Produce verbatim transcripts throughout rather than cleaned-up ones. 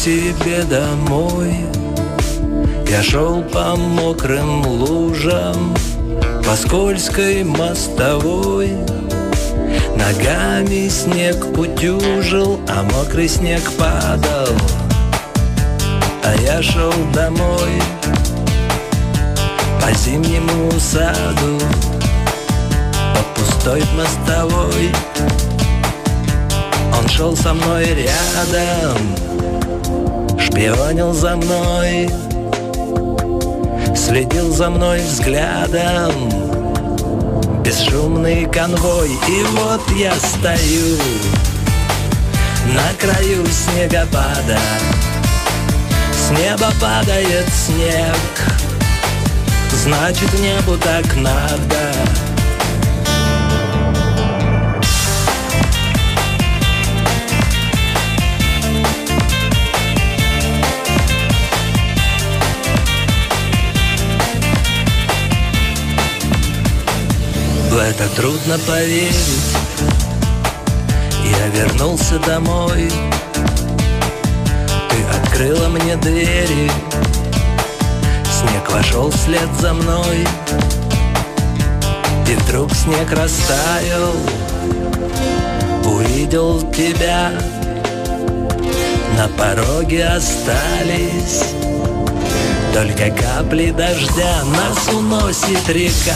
себе домой. Я шел по мокрым лужам, по скользкой мостовой. Ногами снег утюжил, а мокрый снег падал. А я шел домой по зимнему саду, по пустой мостовой. Он шел со мной рядом, шпионил за мной, следил за мной взглядом. Бесшумный конвой, и вот я стою на краю снегопада. С неба падает снег, значит, небу так надо. В это трудно поверить. Я вернулся домой. Ты открыла мне двери. Снег вошел вслед за мной. И вдруг снег растаял. Увидел тебя. На пороге остались только капли дождя. Нас уносит река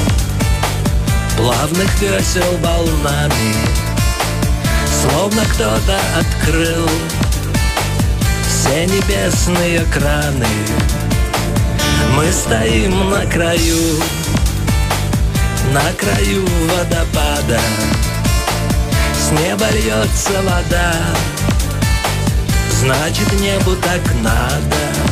плавных весел волнами, словно кто-то открыл все небесные краны. Мы стоим на краю, на краю водопада. С неба льется вода, значит, небу так надо.